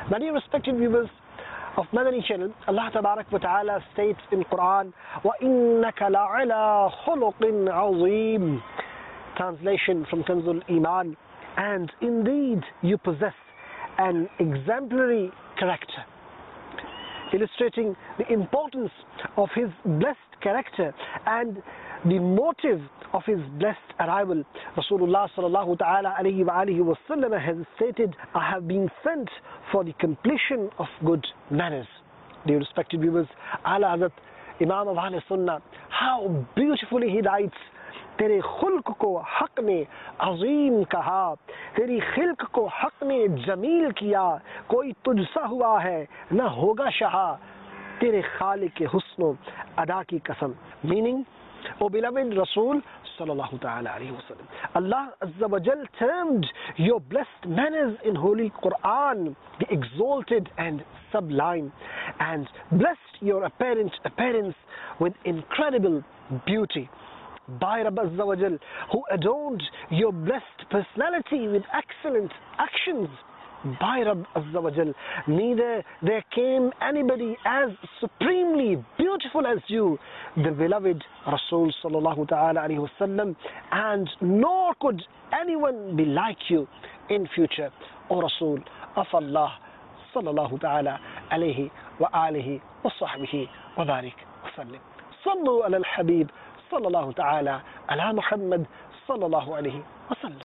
Many respected viewers of Madani channel, Allah Tabarak wa Ta'ala states in Quran, وَإِنَّكَ لَعَلَى خُلُقٍ عَظِيمٍ. Translation from Kanzul Iman, and indeed you possess an exemplary character. Illustrating the importance of his blessed character and the motive of his blessed arrival, Rasulullah sallallahu ta'ala alayhi wa alihi wa sallam has stated, I have been sent for the completion of good manners. Dear respected viewers, Ala Hazrat Imam of Ahl Sunnah, how beautifully he writes, तेरे खुल्क को हक ने अजीम कहा, तेरी खिल्क को हक ने जमील किया, कोई तुझसा हुआ है न होगा शाह, तेरे खालिक के हुस्न अदा की कसम. Meaning, O beloved Rasul sallallahu ta'ala alayhi wa sallam, Allah Azza wa Jal termed your blessed manners in Holy Quran the exalted and sublime, and blessed your appearance with incredible beauty. By Rabb Azza wa Jal, who adorned your blessed personality with excellent actions. By Rabb Azza wa Jal, neither there came anybody as supremely beautiful as you, the beloved Rasul sallallahu ta'ala alayhi wasallam, and nor could anyone be like you in future, O Rasul of Allah sallallahu ta'ala alayhi wa alihi wa sahbihi wa barik wa sallim. Sallu ala al-Habib sallallahu ta'ala ala Muhammad sallallahu alayhi wa sallam.